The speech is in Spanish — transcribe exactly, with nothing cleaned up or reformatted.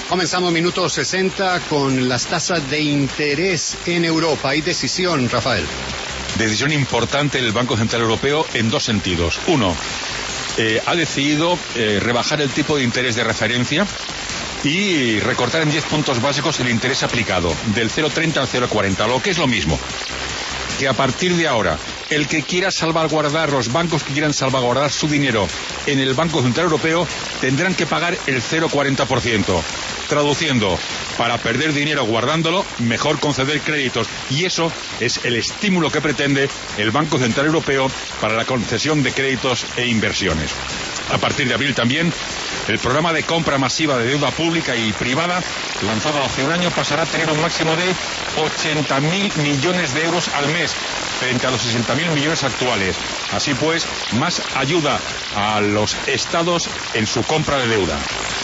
Comenzamos minuto sesenta con las tasas de interés en Europa. Hay decisión, Rafael. Decisión importante del Banco Central Europeo en dos sentidos. Uno, eh, ha decidido eh, rebajar el tipo de interés de referencia y recortar en diez puntos básicos el interés aplicado, del cero coma treinta al cero coma cuarenta, lo que es lo mismo. Que a partir de ahora, el que quiera salvaguardar, los bancos que quieran salvaguardar su dinero en el Banco Central Europeo, tendrán que pagar el cero coma cuarenta por ciento. Traduciendo, para perder dinero guardándolo, mejor conceder créditos. Y eso es el estímulo que pretende el Banco Central Europeo para la concesión de créditos e inversiones. A partir de abril también, el programa de compra masiva de deuda pública y privada, lanzado hace un año, pasará a tener un máximo de ochenta mil millones de euros al mes, frente a los sesenta mil millones actuales. Así pues, más ayuda a los estados en su compra de deuda.